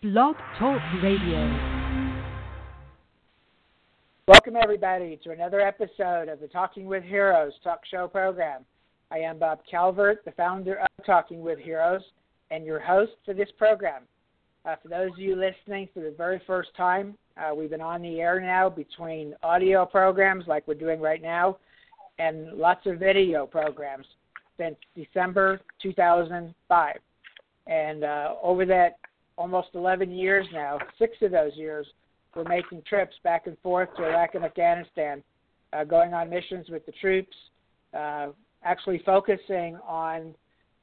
Blog Talk Radio. Welcome, everybody, to another episode of the Talking with Heroes talk show program. I am Bob Calvert, the founder of Talking with Heroes, and your host for this program. For those of you listening for the very first time, we've been on the air now between audio programs like we're doing right now and lots of video programs since December 2005. And over that almost 11 years now, 6 of those years, we're making trips back and forth to Iraq and Afghanistan, going on missions with the troops, actually focusing on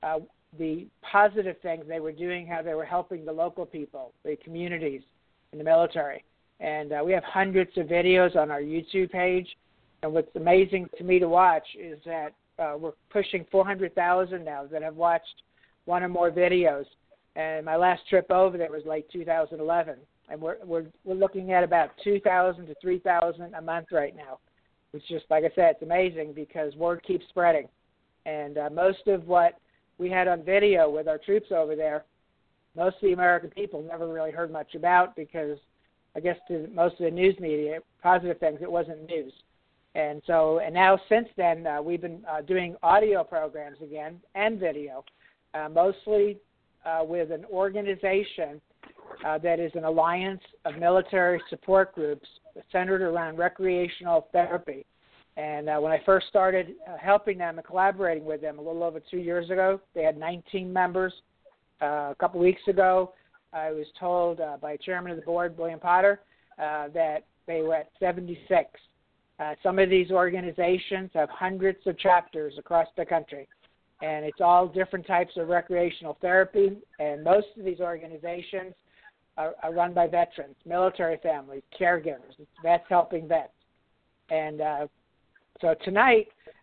the positive things they were doing, how they were helping the local people, the communities, and the military. And we have hundreds of videos on our YouTube page. And what's amazing to me to watch is that we're pushing 400,000 now that have watched one or more videos. And my last trip over there was late 2011. And we're looking at about 2,000 to 3,000 a month right now. It's just, like I said, it's amazing because word keeps spreading. And most of what we had on video with our troops over there, most of the American people never really heard much about because I guess to most of the news media, positive things, it wasn't news. And now since then, we've been doing audio programs again and video, mostly with an organization that is an alliance of military support groups centered around recreational therapy. And when I first started helping them and collaborating with them a little over 2 years ago, they had 19 members. A couple weeks ago, I was told by Chairman of the Board, William Potter, that they were at 76. Some of these organizations have hundreds of chapters across the country, and it's all different types of recreational therapy, and most of these organizations are run by veterans, military families, caregivers. It's vets helping vets. And so tonight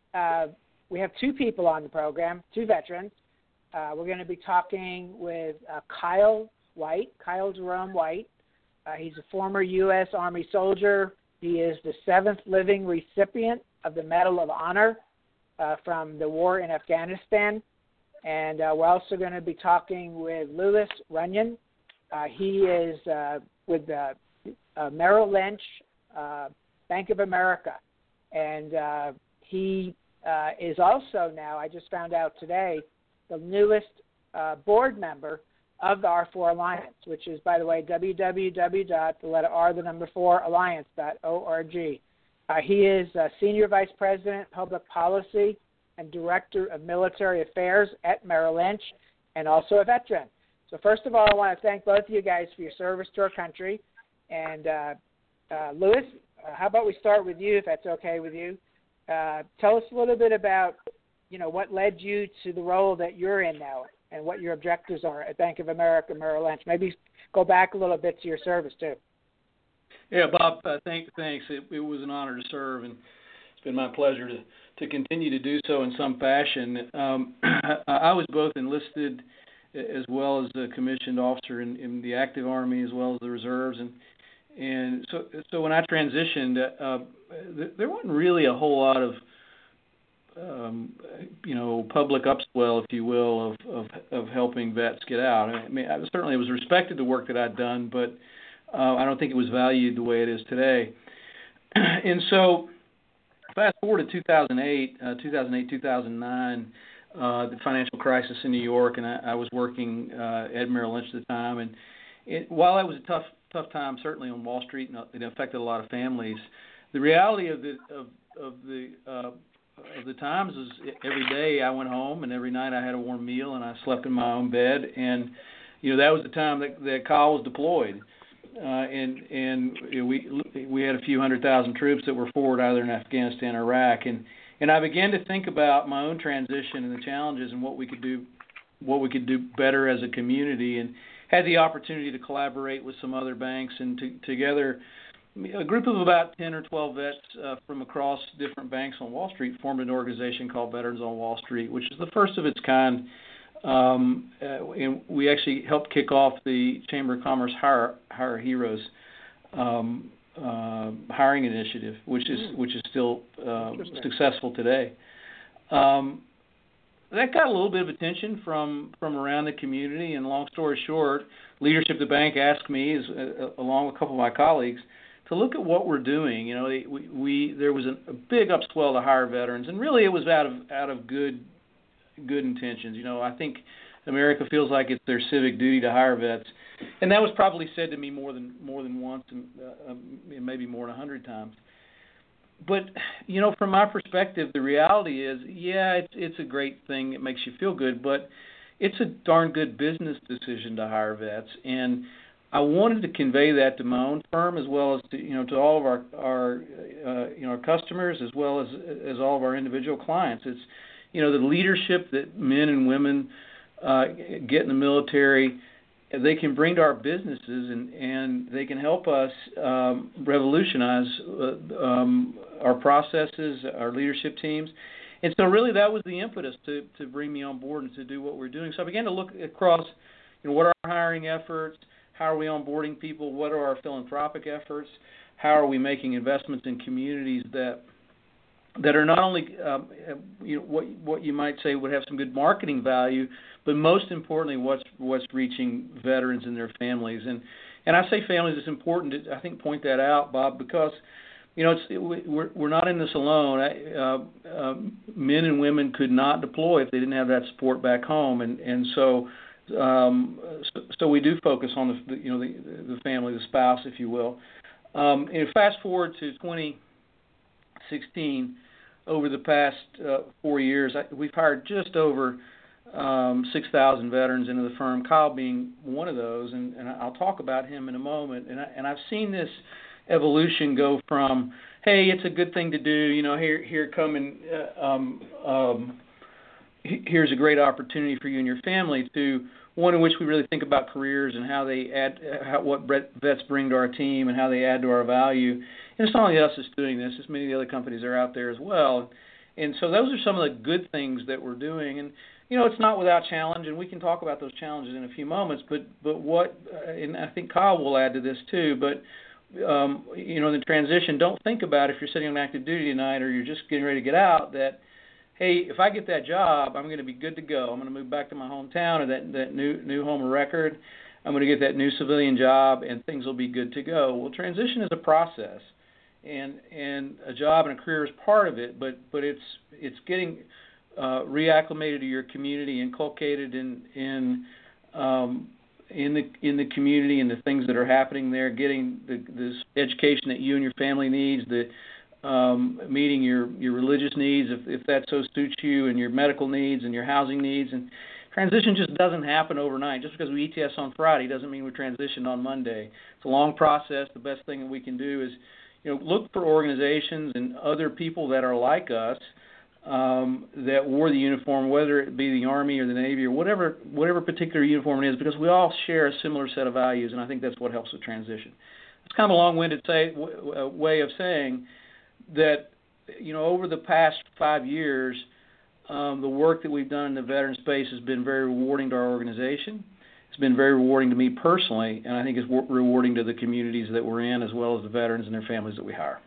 we have 2 people on the program, 2 veterans. We're going to be talking with Kyle Jerome White. He's a former U.S. Army soldier. He is the 7th living recipient of the Medal of Honor from the war in Afghanistan. And we're also going to be talking with Louis Runyon. He is with Merrill Lynch, Bank of America. And he is also now, I just found out today, the newest board member of the R4 Alliance, which is, by the way, www.4alliance.org. He is Senior Vice President, Public Policy, and Director of Military Affairs at Merrill Lynch, and also a veteran. So first of all, I want to thank both of you guys for your service to our country. And Louis, how about we start with you, if that's okay with you? Tell us a little bit about, what led you to the role that you're in now and what your objectives are at Bank of America Merrill Lynch. Maybe go back a little bit to your service, too. Yeah, Bob, thanks. It was an honor to serve, and it's been my pleasure to continue to do so in some fashion. I was both enlisted as well as a commissioned officer in the active Army as well as the reserves. And so when I transitioned, there wasn't really a whole lot of public upswell, if you will, of helping vets get out. I mean, I certainly was respected the work that I'd done, but I don't think it was valued the way it is today. And so fast forward to 2008, 2009, the financial crisis in New York, and I was working at Merrill Lynch at the time. And while that was a tough time, certainly on Wall Street, and it affected a lot of families, the reality of the times is every day I went home, and every night I had a warm meal, and I slept in my own bed. And that was the time that Kyle was deployed. We had a few 100,000 troops that were forward either in Afghanistan or Iraq, and I began to think about my own transition and the challenges and what we could do better as a community, and had the opportunity to collaborate with some other banks, and together a group of about 10 or 12 vets from across different banks on Wall Street formed an organization called Veterans on Wall Street, which is the first of its kind. And we actually helped kick off the Chamber of Commerce Hire Heroes hiring initiative, which is still successful today. that got a little bit of attention from around the community. And long story short, leadership of the bank asked me, along with a couple of my colleagues, to look at what we're doing. There was a big upswell to hire veterans, and really it was out of good intentions. I think America feels like it's their civic duty to hire vets, and that was probably said to me more than once, and maybe more than 100 times. But from my perspective, the reality is, it's a great thing. It makes you feel good, but it's a darn good business decision to hire vets, and I wanted to convey that to my own firm as well as to all of our customers as well as all of our individual clients. It's the leadership that men and women get in the military. They can bring to our businesses and they can help us revolutionize our processes, our leadership teams. And so really that was the impetus to bring me on board and to do what we're doing. So I began to look across, what are our hiring efforts, how are we onboarding people, what are our philanthropic efforts, how are we making investments in communities that are not only what you might say would have some good marketing value, but most importantly, what's reaching veterans and their families. And I say families, it's important to, I think, point that out, Bob, because we're not in this alone. Men and women could not deploy if they didn't have that support back home, and so we do focus on the family, the spouse, if you will. And fast forward to 2016. Over the past 4 years, we've hired just over 6,000 veterans into the firm, Kyle being one of those, and I'll talk about him in a moment. And I've seen this evolution go from, hey, it's a good thing to do, here's a great opportunity for you and your family, to one in which we really think about careers and how they add, what vets bring to our team and how they add to our value. And it's not only us that's doing this; it's many of the other companies are out there as well. And so those are some of the good things that we're doing. And it's not without challenge, and we can talk about those challenges in a few moments. But what, and I think Kyle will add to this too. But the transition, don't think about if you're sitting on active duty tonight or you're just getting ready to get out that, hey, if I get that job, I'm going to be good to go. I'm going to move back to my hometown or that new home of record. I'm going to get that new civilian job, and things will be good to go. Well, transition is a process, and a job and a career is part of it. But it's getting reacclimated to your community, inculcated in the community and the things that are happening there, getting this education that you and your family needs, meeting your religious needs, if that so suits you, and your medical needs and your housing needs. And transition just doesn't happen overnight. Just because we ETS on Friday doesn't mean we transitioned on Monday. It's a long process. The best thing that we can do is, look for organizations and other people that are like us, that wore the uniform, whether it be the Army or the Navy or whatever particular uniform it is, because we all share a similar set of values, and I think that's what helps with transition. It's kind of a long-winded way of saying that, over the past 5 years, the work that we've done in the veteran space has been very rewarding to our organization. It's been very rewarding to me personally, and I think it's rewarding to the communities that we're in, as well as the veterans and their families that we hire.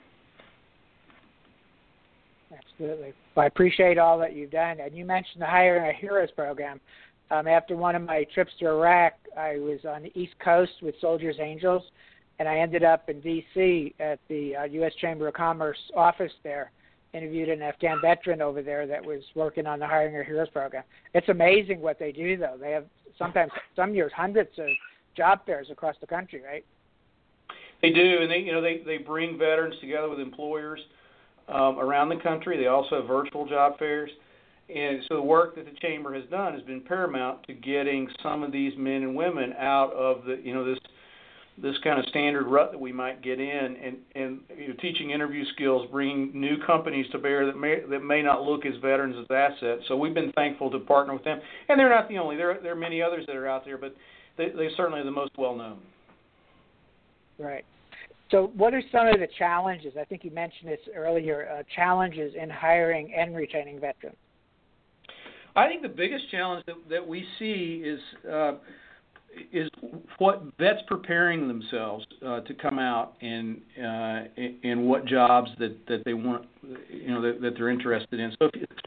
Absolutely. Well, I appreciate all that you've done. And you mentioned the Hiring Our Heroes program. After one of my trips to Iraq, I was on the East Coast with Soldiers Angels, and I ended up in D.C. at the U.S. Chamber of Commerce office there, interviewed an Afghan veteran over there that was working on the Hiring Our Heroes program. It's amazing what they do, though. They have some years, hundreds of job fairs across the country, right? They do, and they bring veterans together with employers around the country. They also have virtual job fairs. And so the work that the Chamber has done has been paramount to getting some of these men and women out of this kind of standard rut that we might get in, and teaching interview skills, bringing new companies to bear that may not look as veterans as assets. So we've been thankful to partner with them, and they're not the only. There are many others that are out there, but they certainly are the most well known. Right. So what are some of the challenges? I think you mentioned this earlier. Challenges in hiring and retaining veterans. I think the biggest challenge that we see is what vets preparing themselves to come out and what jobs that they want, that they're interested in. So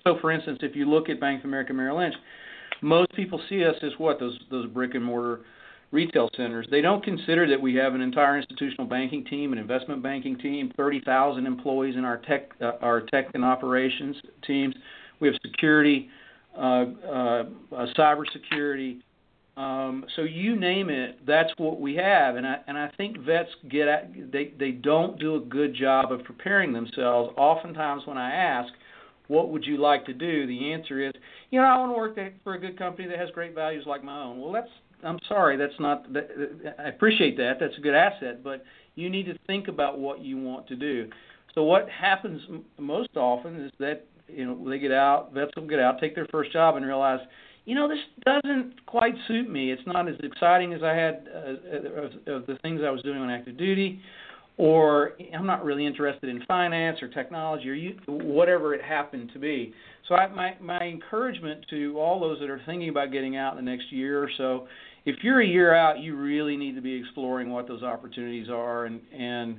So, for instance, if you look at Bank of America Merrill Lynch, most people see us as what? Those brick and mortar retail centers. They don't consider that we have an entire institutional banking team, an investment banking team, 30,000 employees in our tech and operations teams. We have security, cybersecurity. So you name it, that's what we have. And I think vets they don't do a good job of preparing themselves. Oftentimes when I ask, what would you like to do? The answer is, I want to work for a good company that has great values like my own. Well, I'm sorry, that's not. I appreciate that. That's a good asset, but you need to think about what you want to do. So what happens most often is that they get out, vets will get out, take their first job, and realize, this doesn't quite suit me. It's not as exciting as I had of the things I was doing on active duty, or I'm not really interested in finance or technology or whatever it happened to be. So my encouragement to all those that are thinking about getting out in the next year or so, if you're a year out, you really need to be exploring what those opportunities are and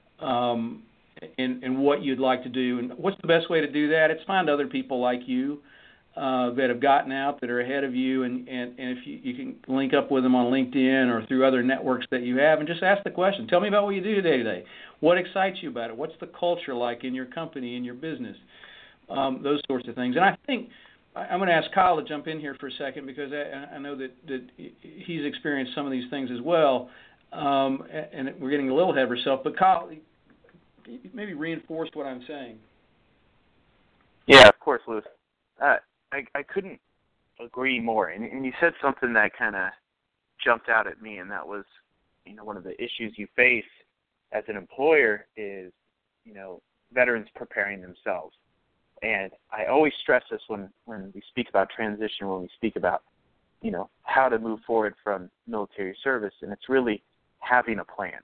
what you'd like to do. And what's the best way to do that? It's find other people like you that have gotten out, that are ahead of you, and if you can link up with them on LinkedIn or through other networks that you have, and just ask the question, tell me about what you do day to day. What excites you about it? What's the culture like in your company, in your business? Those sorts of things. And I think I'm going to ask Kyle to jump in here for a second, because I know that he's experienced some of these things as well, and we're getting a little ahead of ourselves. But Kyle, maybe reinforce what I'm saying. Yeah, of course, Louis. I couldn't agree more. And you said something that kind of jumped out at me, and that was, one of the issues you face as an employer is, veterans preparing themselves. And I always stress this when we speak about transition, when we speak about, how to move forward from military service, and it's really having a plan.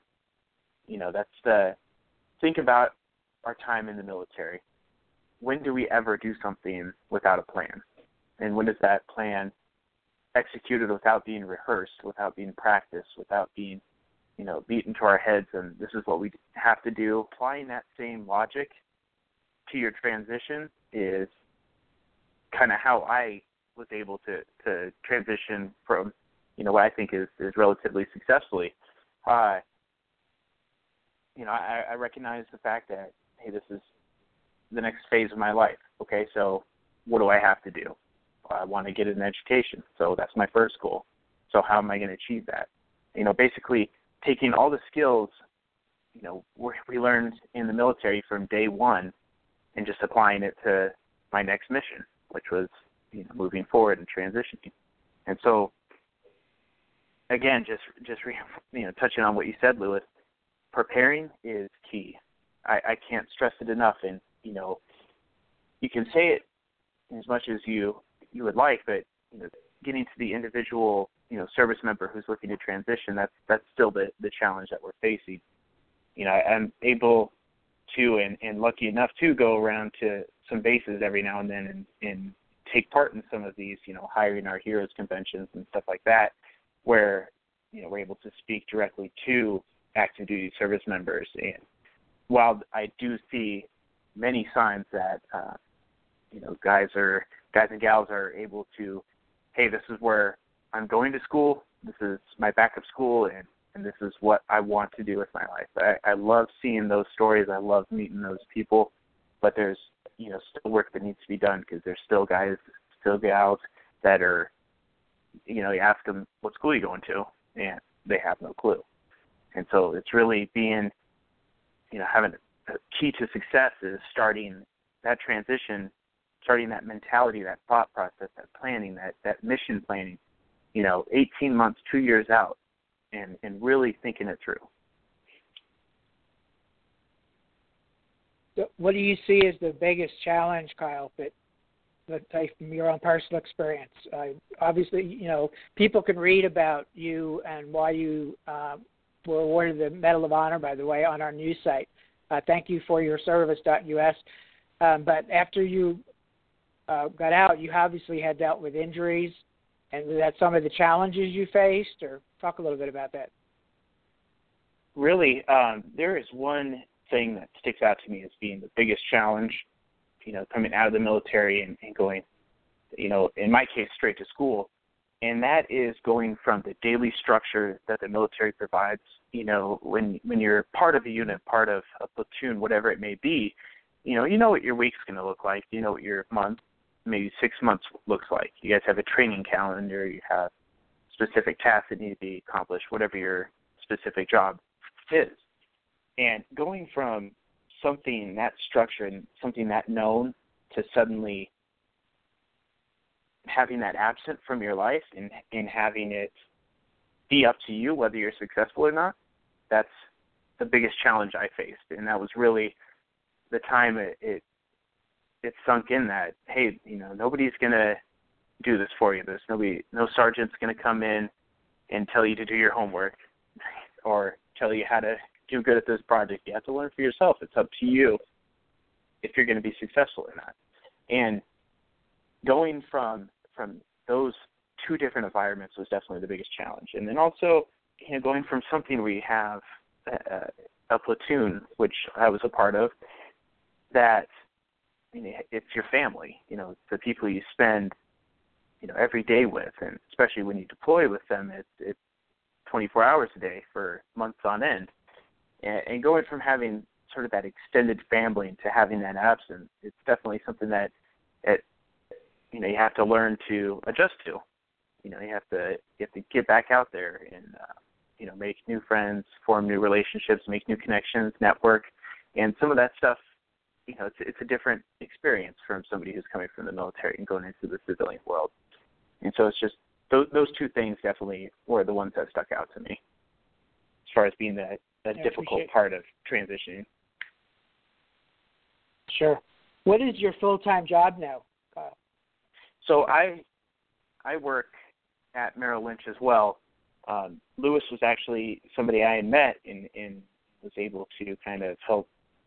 Think about our time in the military. When do we ever do something without a plan? And when is that plan executed without being rehearsed, without being practiced, without being, beaten to our heads, and this is what we have to do? Applying that same logic to your transition is kind of how I was able to transition from, what I think is relatively successfully. I recognize the fact that, hey, this is the next phase of my life. Okay, so what do I have to do? I want to get an education, so that's my first goal. So how am I going to achieve that? Basically taking all the skills, we learned in the military from day one, and just applying it to my next mission, which was, moving forward and transitioning. And so, again, just touching on what you said, Louis, preparing is key. I can't stress it enough. And you can say it as much as you would like, but getting to the individual service member who's looking to transition, that's still the challenge that we're facing. I'm able to and lucky enough to go around to some bases every now and then and take part in some of these hiring our heroes conventions and stuff like that, where we're able to speak directly to active duty service members. And while I do see many signs that guys and gals are able to, hey, this is where I'm going to school, this is my backup school, and this is what I want to do with my life. I love seeing those stories. I love meeting those people, but there's still work that needs to be done, because there's still guys, still gals that are, you ask them, what school are you going to, and they have no clue. And so it's really being, having a key to success is starting that transition, starting that mentality, that thought process, that planning, that mission planning, 18 months, 2 years out, and really thinking it through. So what do you see as the biggest challenge, Kyle, that from your own personal experience? Obviously, people can read about you and why you were awarded the Medal of Honor, by the way, on our news site. Thank you for your service.us. But after you got out, you obviously had dealt with injuries, and was that some of the challenges you faced, or talk a little bit about that? Really, there is one thing that sticks out to me as being the biggest challenge coming out of the military and going, in my case, straight to school. And that is going from the daily structure that the military provides. When you're part of a unit, part of a platoon, whatever it may be, you know what your week's going to look like. You know what your month, maybe 6 months looks like. You guys have a training calendar. You have specific tasks that need to be accomplished, whatever your specific job is. And going from something that structured and something that known to suddenly having that absent from your life and having it be up to you whether you're successful or not, that's the biggest challenge I faced. And that was really the time it sunk in that, hey, nobody's going to do this for you. No sergeant's going to come in and tell you to do your homework or tell you how to do good at this project. You have to learn for yourself. It's up to you if you're going to be successful or not. And going from those two different environments was definitely the biggest challenge. And then also, going from something where you have a platoon, which I was a part of, that it's your family, the people you spend, every day with, and especially when you deploy with them, it's 24 hours a day for months on end. And going from having sort of that extended family to having that absence, it's definitely something that you have to learn to adjust to. You have to get back out there and make new friends, form new relationships, make new connections, network, and some of that stuff. It's a different experience from somebody who's coming from the military and going into the civilian world. And so it's just those two things definitely were the ones that stuck out to me as far as being that difficult part of transitioning. Sure. What is your full-time job now, Kyle? So I work at Merrill Lynch as well. Lewis was actually somebody I had met and was able to kind of help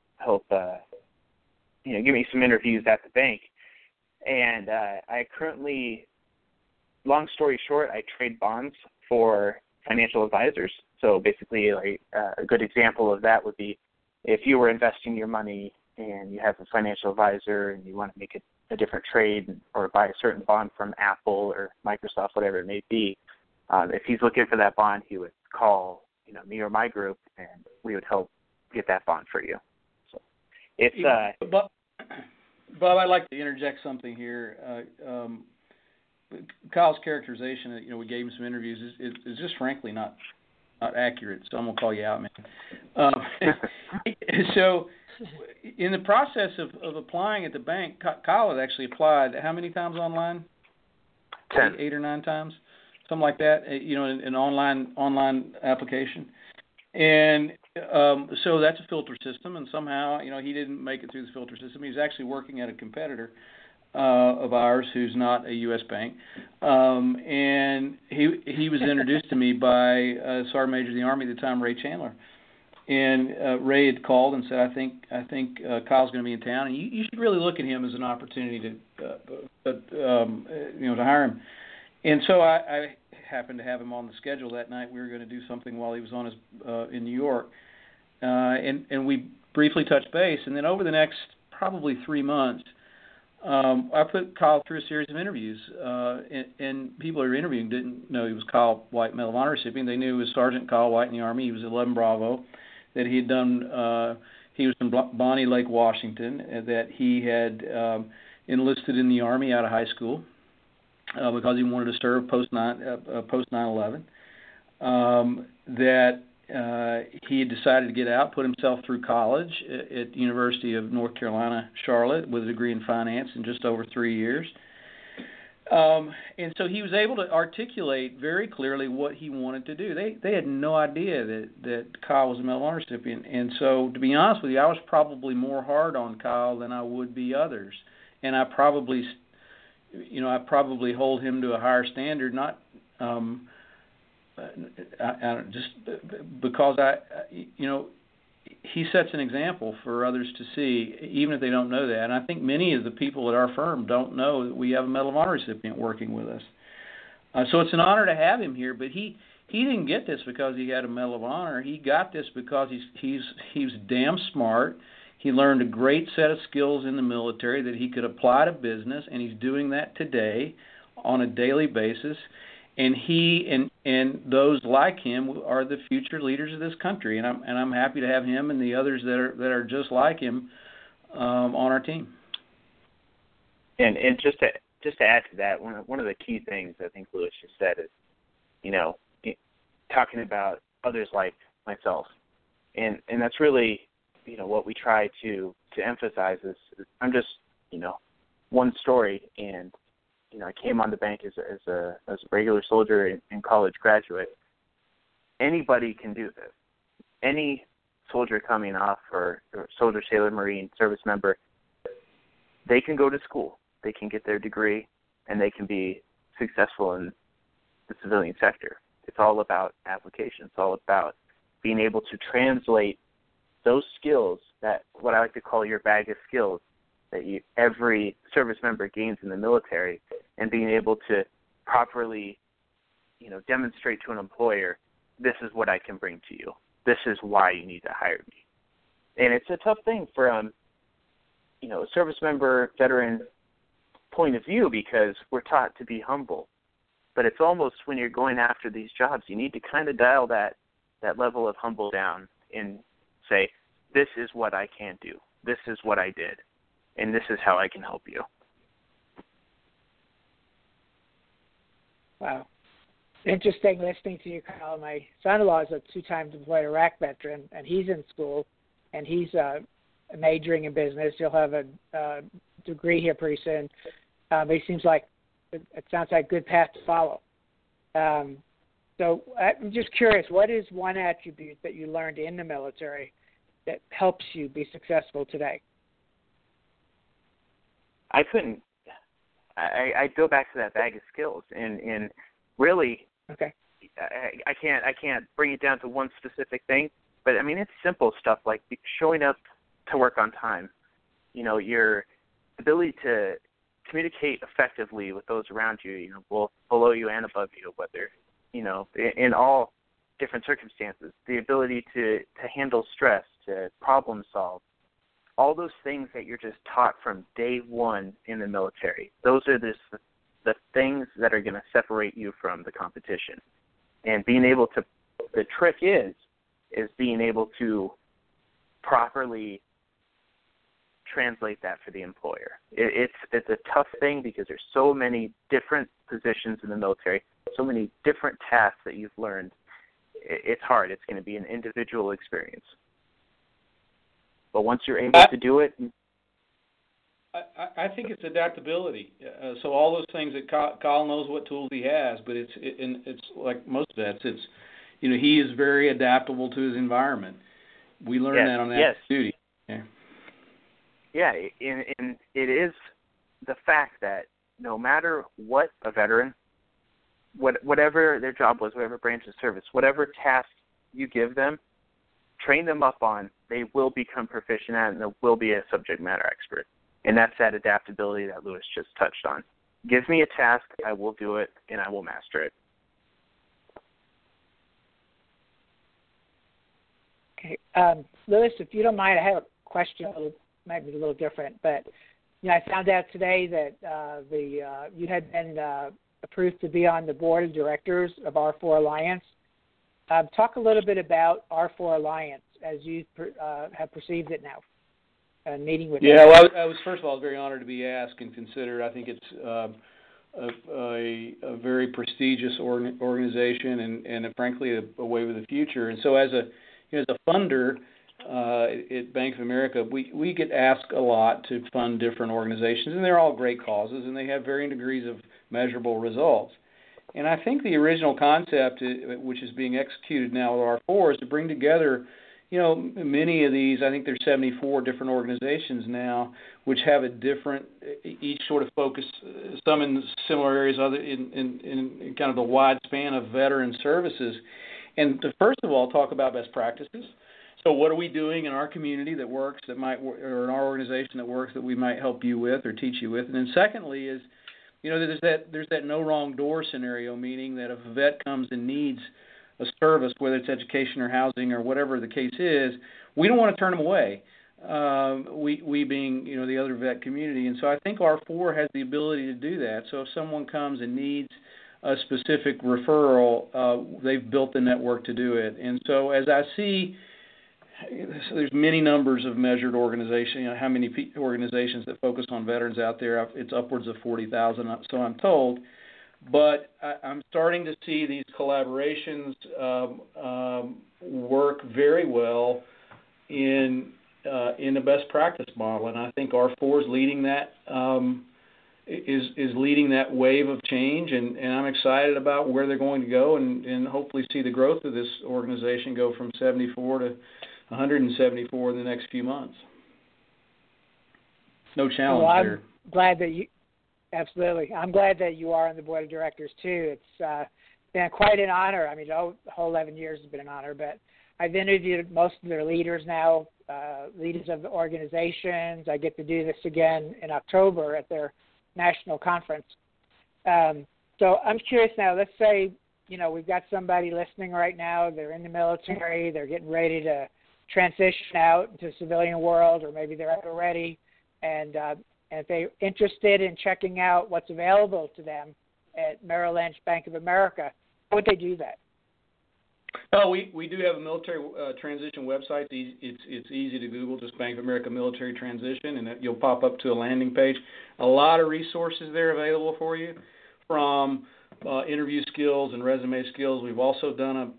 give me some interviews at the bank. And I currently, long story short, I trade bonds for financial advisors. So basically, a good example of that would be if you were investing your money and you have a financial advisor and you want to make a different trade or buy a certain bond from Apple or Microsoft, whatever it may be, if he's looking for that bond, he would call me or my group, and we would help get that bond for you. So it's Bob, I'd like to interject something here. Kyle's characterization, we gave him some interviews, is just frankly not accurate. So I'm gonna call you out, man. So, in the process of applying at the bank, Kyle had actually applied how many times online? 10. 8 or 9 times, something like that. An online application, and so that's a filter system. And somehow, he didn't make it through the filter system. He was actually working at a competitor of ours who's not a U.S. bank, and he was introduced to me by a Sergeant Major of the Army at the time, Ray Chandler. And Ray had called and said, I think Kyle's going to be in town, and you should really look at him as an opportunity to hire him. And so I happened to have him on the schedule that night. We were going to do something while he was on his in New York, and we briefly touched base. And then over the next probably 3 months, I put Kyle through a series of interviews, and people who were interviewing didn't know he was Kyle White, Medal of Honor recipient. They knew he was Sergeant Kyle White in the Army. He was 11 Bravo, that he had done. He was from Bonnie Lake, Washington, that he had enlisted in the Army out of high school because he wanted to serve post 9/11. That he had decided to get out, put himself through college at the University of North Carolina, Charlotte, with a degree in finance in just over 3 years. And so he was able to articulate very clearly what he wanted to do. They had no idea that Kyle was a Medal of Honor recipient. And so, to be honest with you, I was probably more hard on Kyle than I would be others. And I probably hold him to a higher standard, not just because he sets an example for others to see, even if they don't know that. And I think many of the people at our firm don't know that we have a Medal of Honor recipient working with us. So it's an honor to have him here. But he didn't get this because he had a Medal of Honor. He got this because he's damn smart. He learned a great set of skills in the military that he could apply to business, and he's doing that today on a daily basis. And he and those like him are the future leaders of this country, and I'm happy to have him and the others that are just like him on our team. And just to add to that, one of the key things I think Lewis just said is, talking about others like myself, and that's really what we try to emphasize is I'm just one story, and I came on the bank as a regular soldier and college graduate. Anybody can do this. Any soldier coming off or soldier, sailor, Marine, service member, they can go to school. They can get their degree, and they can be successful in the civilian sector. It's all about application. It's all about being able to translate those skills, that what I like to call your bag of skills, that every service member gains in the military, and being able to properly, demonstrate to an employer, this is what I can bring to you. This is why you need to hire me. And it's a tough thing from, a service member, veteran point of view, because we're taught to be humble. But it's almost when you're going after these jobs, you need to kind of dial that level of humble down and say, this is what I can do. This is what I did. And this is how I can help you. Wow. Interesting listening to you, Kyle. My son-in-law is a 2-time deployed Iraq veteran, and he's in school, and he's majoring in business. He'll have a degree here pretty soon. But he seems like it sounds like a good path to follow. So I'm just curious, what is one attribute that you learned in the military that helps you be successful today? I go back to that bag of skills, and really, okay. I can't bring it down to one specific thing, but I mean, it's simple stuff like showing up to work on time. Your ability to communicate effectively with those around you, both below you and above you, whether, in all different circumstances, the ability to handle stress, to problem solve, all those things that you're just taught from day one in the military. Those are the things that are going to separate you from the competition. And being able to, the trick is being able to properly translate that for the employer. It's a tough thing because there's so many different positions in the military, so many different tasks that you've learned. It's hard. It's going to be an individual experience. But once you're able to do it, I think it's adaptability. So all those things that Kyle knows what tools he has, but it's like most vets. It's he is very adaptable to his environment. We learn that on active duty. Yeah. Yeah, and it is the fact that no matter what a veteran, whatever their job was, whatever branch of service, whatever task you give them, train them up on, they will become proficient at, and they will be a subject matter expert. And that's that adaptability that Lewis just touched on. Give me a task, I will do it, and I will master it. Okay. Lewis, if you don't mind, I have a question, might be a little different, but I found out today that you had been approved to be on the board of directors of R4 Alliance. Talk a little bit about R4 Alliance as you have perceived it now, meeting with them. Well, I was first of all very honored to be asked and considered. I think it's a very prestigious organization and frankly a way with the future. And so as a funder at Bank of America, we get asked a lot to fund different organizations, and they're all great causes, and they have varying degrees of measurable results. And I think the original concept, which is being executed now with R4, is to bring together, many of these. I think there's 74 different organizations now, which have a different, each sort of focus, some in similar areas, other in kind of the wide span of veteran services. And to first of all, talk about best practices. So what are we doing in our community that works, or in our organization that works, that we might help you with or teach you with? And then secondly is, there's that no wrong door scenario, meaning that if a vet comes and needs a service, whether it's education or housing or whatever the case is, we don't want to turn them away. we being, the other vet community. And so I think R4 has the ability to do that. So if someone comes and needs a specific referral, they've built the network to do it. And so as I see, there's many numbers of measured organizations, how many organizations that focus on veterans out there. It's upwards of 40,000, so I'm told. But I'm starting to see these collaborations work very well in a best practice model, and I think R4 is leading that is leading that wave of change, and I'm excited about where they're going to go, and hopefully see the growth of this organization go from 74 to 174 in the next few months. No challenge there. I'm glad that you. Absolutely. I'm glad that you are on the board of directors, too. It's been quite an honor. I mean, the whole 11 years has been an honor, but I've interviewed most of their leaders now, leaders of the organizations. I get to do this again in October at their national conference. So I'm curious now, let's say, we've got somebody listening right now. They're in the military. They're getting ready to transition out into the civilian world, or maybe they're already, and if they're interested in checking out what's available to them at Merrill Lynch, Bank of America, how would they do that? Oh, we do have a military transition website. It's easy to Google, just Bank of America Military Transition, and you'll pop up to a landing page. A lot of resources there available for you, from interview skills and resume skills. We've also done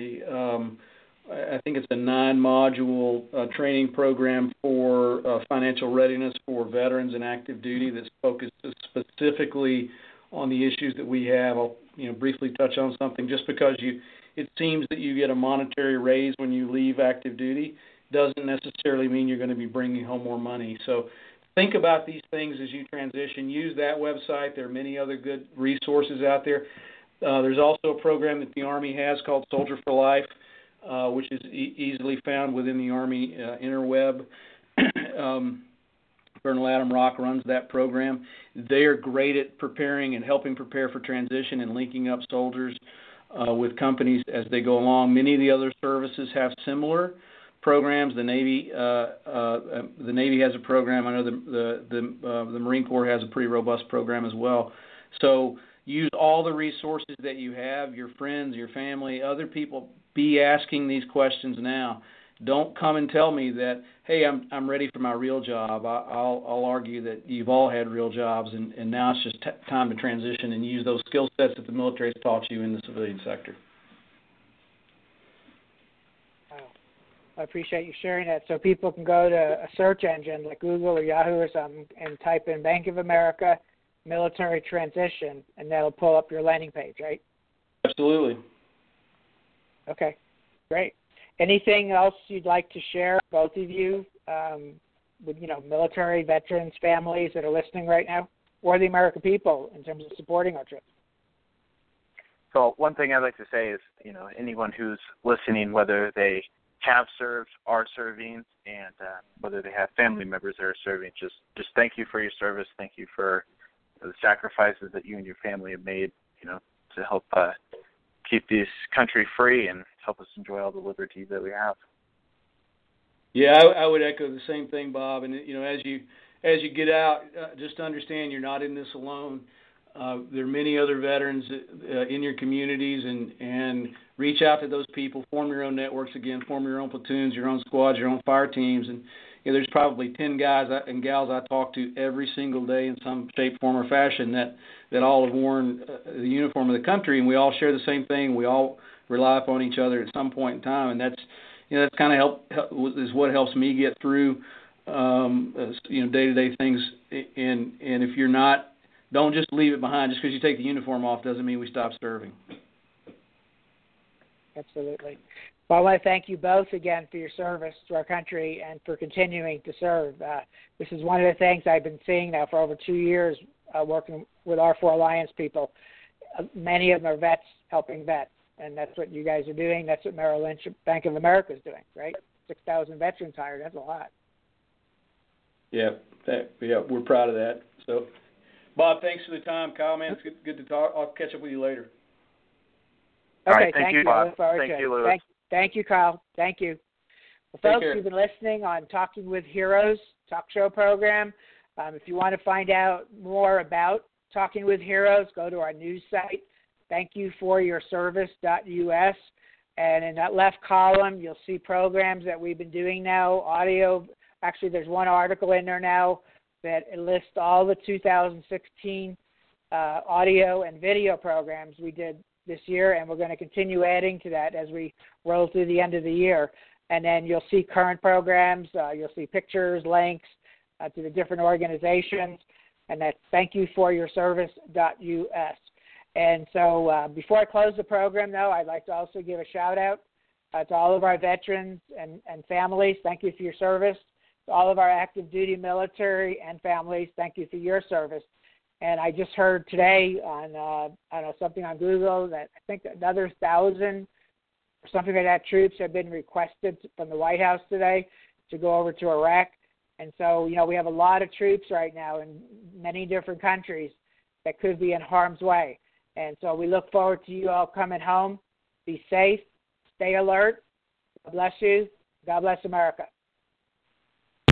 I think it's a 9-module training program for financial readiness for veterans and active duty that's focused specifically on the issues that we have. I'll briefly touch on something. Just because it seems that you get a monetary raise when you leave active duty doesn't necessarily mean you're going to be bringing home more money. So think about these things as you transition. Use that website. There are many other good resources out there. There's also a program that the Army has called Soldier for Life, which is easily found within the Army interweb. Colonel Adam Rock runs that program. They are great at preparing and helping prepare for transition and linking up soldiers with companies as they go along. Many of the other services have similar programs. The Navy has a program. I know the Marine Corps has a pretty robust program as well. So use all the resources that you have, your friends, your family, other people. Be asking these questions now. Don't come and tell me that, hey, I'm ready for my real job. I'll argue that you've all had real jobs, and now it's just time to transition and use those skill sets that the military has taught you in the civilian sector. Wow. I appreciate you sharing that. So people can go to a search engine like Google or Yahoo or something and type in Bank of America military transition, and that'll pull up your landing page, right? Absolutely. Okay, great. Anything else you'd like to share, both of you, with military veterans, families that are listening right now, or the American people in terms of supporting our troops? So one thing I'd like to say is, anyone who's listening, whether they have served, are serving, and whether they have family members that are serving, just thank you for your service. Thank you for the sacrifices that you and your family have made, to help keep this country free and help us enjoy all the liberties that we have. Yeah, I would echo the same thing, Bob. And as you get out, just understand you're not in this alone. There are many other veterans in your communities, and reach out to those people. Form your own networks again. Form your own platoons, your own squads, your own fire teams. And there's probably 10 guys and gals I talk to every single day in some shape, form, or fashion that all have worn the uniform of the country, and we all share the same thing. We all rely upon each other at some point in time, and that's kind of is what helps me get through day-to-day things. And if you're not, don't just leave it behind. Just because you take the uniform off doesn't mean we stop serving. Absolutely. Well, I want to thank you both again for your service to our country and for continuing to serve. This is one of the things I've been seeing now for over 2 years, working with R4 Alliance people. Many of them are vets helping vets, and that's what you guys are doing. That's what Merrill Lynch Bank of America is doing, right? 6,000 veterans hired. That's a lot. Yeah, we're proud of that. So, Bob, thanks for the time. Kyle, man, it's good to talk. I'll catch up with you later. Okay, right, thank you, Bob. I look forward to it. Louis. Thank you, Kyle. Thank you. Well, folks, you've been listening on Talking with Heroes talk show program. If you want to find out more about Talking with Heroes, go to our news site, thankyouforyourservice.us. And in that left column, you'll see programs that we've been doing now, audio. Actually, there's one article in there now that lists all the 2016 audio and video programs we did this year, and we're going to continue adding to that as we roll through the end of the year. And then you'll see current programs, you'll see pictures, links to the different organizations, and that's thankyouforyourservice.us. And so before I close the program, though, I'd like to also give a shout-out to all of our veterans and families. Thank you for your service. To all of our active duty military and families, thank you for your service. And I just heard today on, I don't know, something on Google that I think another 1,000 or something like that troops have been requested from the White House today to go over to Iraq. And so, we have a lot of troops right now in many different countries that could be in harm's way. And so we look forward to you all coming home. Be safe. Stay alert. God bless you. God bless America.